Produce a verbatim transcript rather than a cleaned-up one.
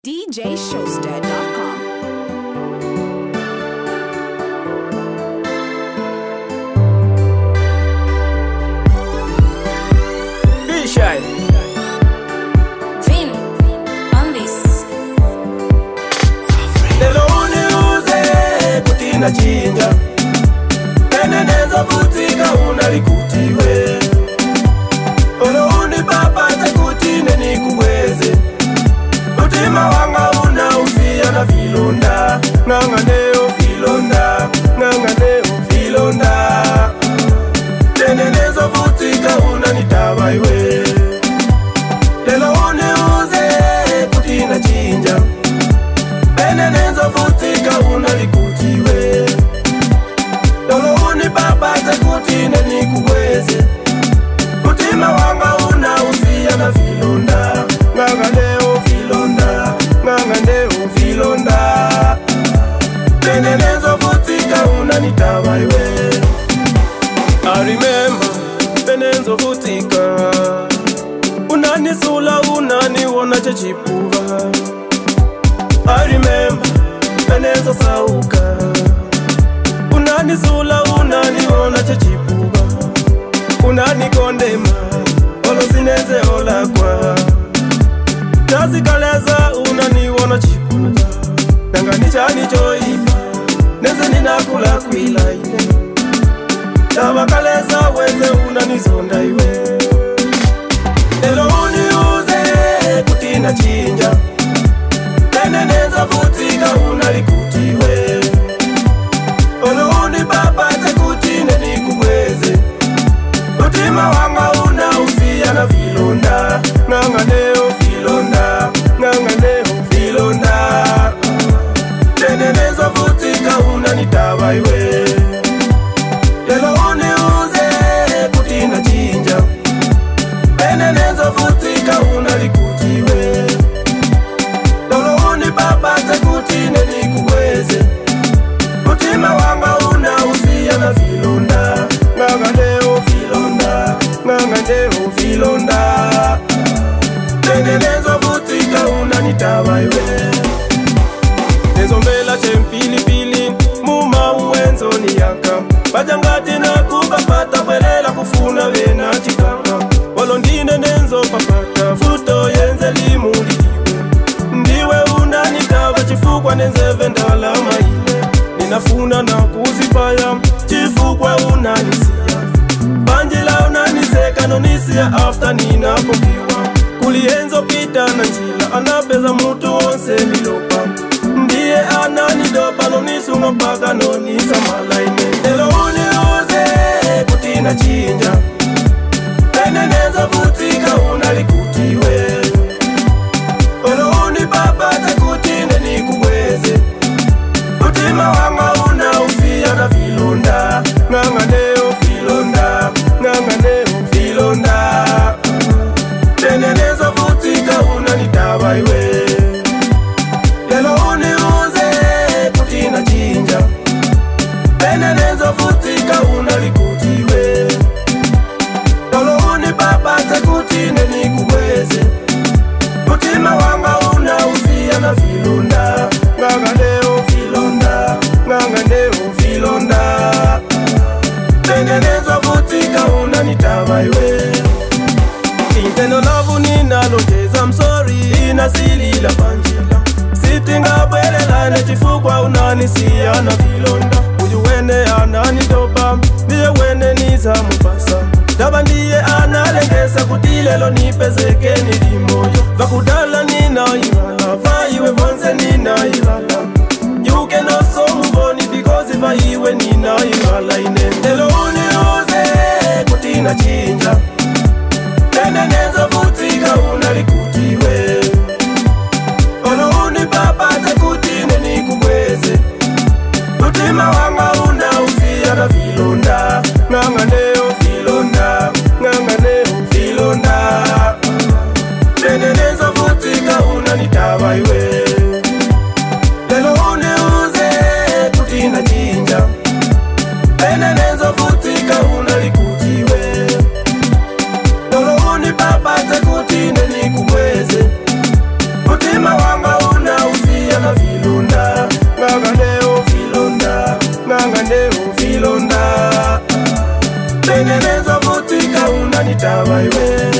D J Showstead dot com. Fisheye Vin on this. lelo uniuze kutina chinja eneneza vutika unalikutiwe olo unipapate kutine nikuweze utima wanga unaufia na vilonda ng'ang'aneo vilonda ng'ang'aneo vilonda eneneza vutika unanitabaiwe lelo uniuze kutina chinja eneneza vutika unalikutiwe lolo unipapate kutine nikuweze utima wanga unaufia na vilonda ng'ang'aneo vilonda ng'ang'aneo vilonda eneneza vutika unanitabaiwe I remember penenzo vutika unanisula unaniwona chechipuva I remember penenzo sauka unanisula unaniwona chechipuva unanikondema olo sineze olakwa nazikaleza unaniwona chipuva nanganichani choipa neze ninakula kwilaine tabakaleza weze unanizonda iwe lelo uniuze kutina chinja eneneza vutika unalikutiwe olo unipapate kutine nikuweze utima wanga unaufia na vilonda ng'ang'aneo vilonda ng'ang'aneo vilonda eneneza vutika unanitabaiwe lelo uniuze kutina chinja eneneza vutika unalikutiwe lolo unipapate kutine nikuweze utima wanga unaufia na vilonda ng'ang'aneo vilonda ng'ang'aneo vilonda eneneza vutika unanitabaiwe nezombela chempilipili muma uwenzoni yaka bajangati na kupapata bwelela kufuna vena chikanga olondine nenzo papata futo yenze limuliwe ndiwe unanitaba chifukwa nenzeve ndala maile ninafuna na kuzipaya chifukwa unanisia banjila unaniseka nonisia after ninapokiwa kulienzo pita na njila anapeza mutu onse milopa ndiye ananidopa nonisunga paka nonisa malaine lelo uniuze kutina chinja eneneza vutika unalikutiwe olo unipapate kutine nikuweze utima wanga unaufia na vilonda ng'ang'aneo vilonda ng'ang'aneo vilonda eneneza vutika unanitabaiwe lelo uniuze kutina chinja eneneza vutika unalikutiwe lolo unipapate kutine nikuweze utima wanga unaufia na vilonda ng'ang'aneo vilonda ng'ang'aneo vilonda eneneza vutika unanitabaiwe intendo lavu ninalongeza I'm sorry inasilila panjila sitinga bwelelane chifukwa unanisia na vilonda uyu wene ananitopa ndiye wene niza mupasa daba ndiye analengesa kutilelo nipezeke nilimoyo vakudala ninailala vaiwe vonse ninailala you cannot so move on because vaiwe ninailala ine lelo uniuze kutina chinja eneneza vutika unalikutiwe olo unipapate kutine nikuweze utima wanga unaufia na vilonda ng'ang'aneo vilonda ng'ang'aneo vilonda eneneza vutika unanitabaiwe lelo uniuze kutina chinja eneneza vutika unalikutiwe lolo unipapate kutine nikuweze unanitaba iwe.